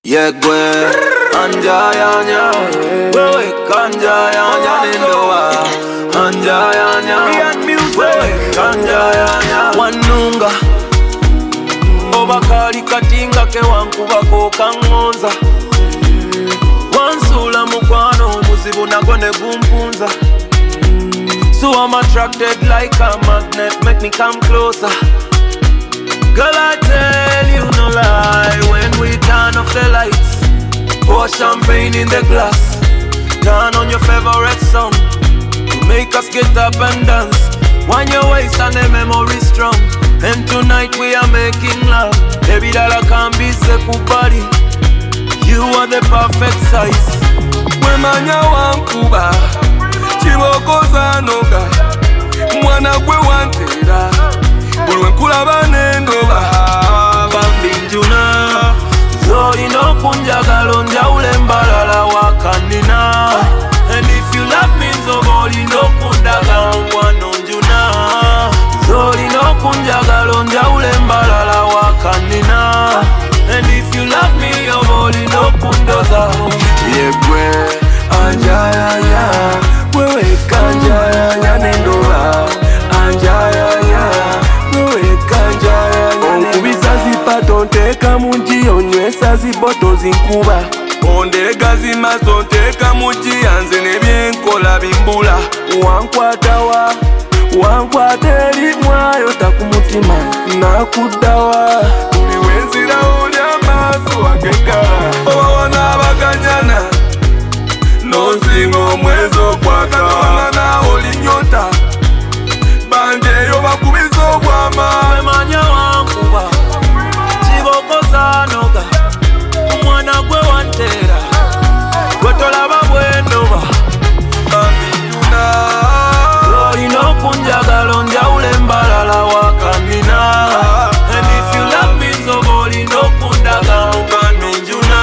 Yegwe anjayanya wewe kanjayanya nindoa anjayanya wewe kanjayanya wanunga obakali katinga ke wankubako kangonza wansula mukwano muzibu nago ne gumpunza. So I'm attracted like a magnet, make me come closer. Girl, I tell you no lie, when we turn off the lights, pour champagne in the glass, turn on your favorite song, to make us get up and dance. Wind your waist and the memory strong, and tonight we are making love. Baby, that I can't be sekubali, you are the perfect size. Wemanya wankuba, chiboko zanoga, mwana gwe wantera, bulwe nkulaba nendoba. Bambinjuna zoli no kunjagalo njawule mbalala wakanina. And if you love me zoboli no kundaga ngwano njuna. Zoli no kunjagalo njawule mbalala wakanina. And if you love me yoboli no kundoza. Yegwe anjayanya wewe kanjayanya nendoba anjayanya wewe kanjayanya onkubisa zipato nteka munji onywesa ziboto zinkuba ondega zimaso nteka munji yanze nebyenkola bimbula wankwatawa wankwata eri mwayo takumutima nakuddawa buli wenzira oli amaaso agekala oba wanaabaganyana nonsinga omwezi okwagala nawe oli nyota banjeyo bakubisa obwama. Wemanya wankuba chiboko zanoga omwana gwe wantera gwe tolaba bwendoba. Bambinjuna olina okunjagalo njawule mbalala wakanina. And if you love me zoba olina okundaga Bambinjuna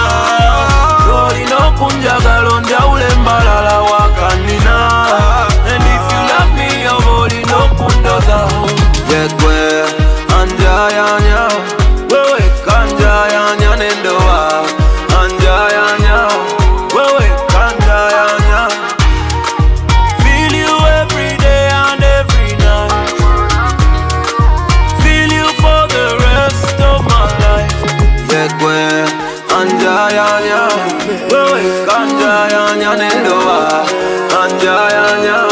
olina okunjagalo njawule mbalala wakanina. And if you love me yoba olina okundoza. Yegwe anjayanya wewe kanjayanya nendoa anjayanya wewe kanjayanya. Feel you every day and every night, feel you for the rest of my life. Yegwe anjayanya wewe kanjayanya nendoa anjayanya